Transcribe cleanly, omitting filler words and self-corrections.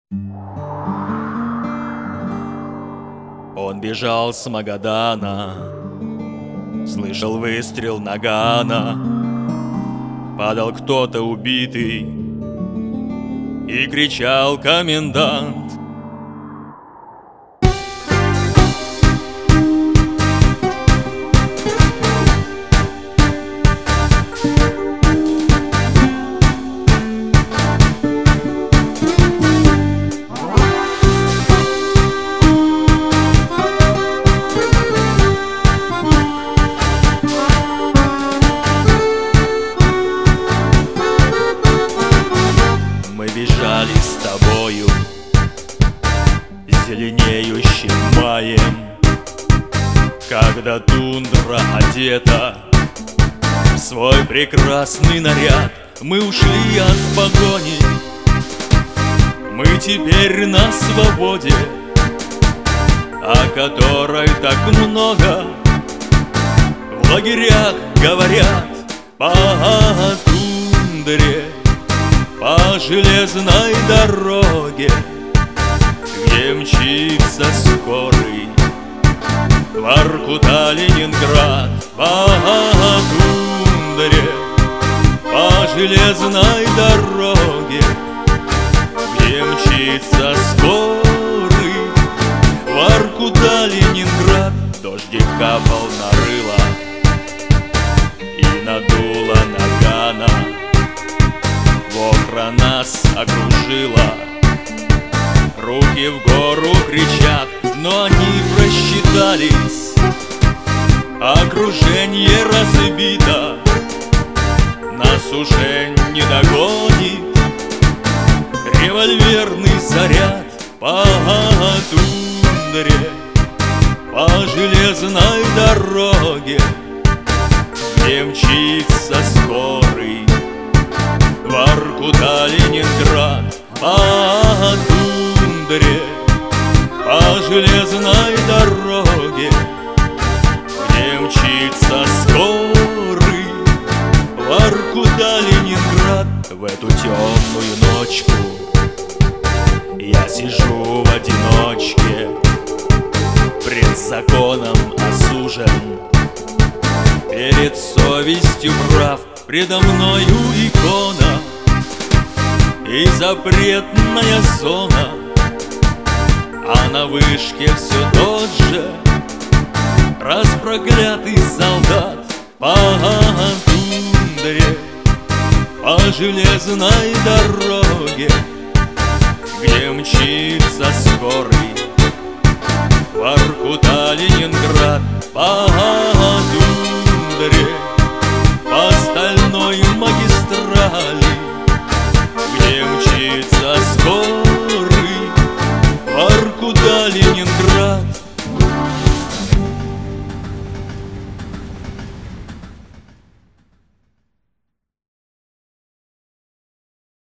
Он бежал с Магадана, слышал выстрел нагана, падал кто-то убитый и кричал комендант. Бежали с тобою зеленеющим маем, когда тундра одета в свой прекрасный наряд. Мы ушли от погони, мы теперь на свободе, о которой так много в лагерях говорят. По тундре, по железной дороге, где мчится скорый Воркута-Ленинград. По тундре, по железной дороге, где мчится скорый Воркута-Ленинград. Дождик капал на рыло и надуло нагана, Вохра нас окружила, руки в гору кричат, но они просчитались. Окружение разбито, нас уже не догонит револьверный заряд. По тундре, по железной дороге, где мчится скорый Воркута-Ленинград. По тундре, по железной дороге, где мчится скорый Воркута-Lенинград. В эту темную ночку я сижу в одиночке, пред законом осужен, перед совестью прав. Предо мною икона и запретная зона, а на вышке все тот же распроклятый солдат. По тундре, по железной дороге, где мчится скорый Воркута-Ленинград. По тундре,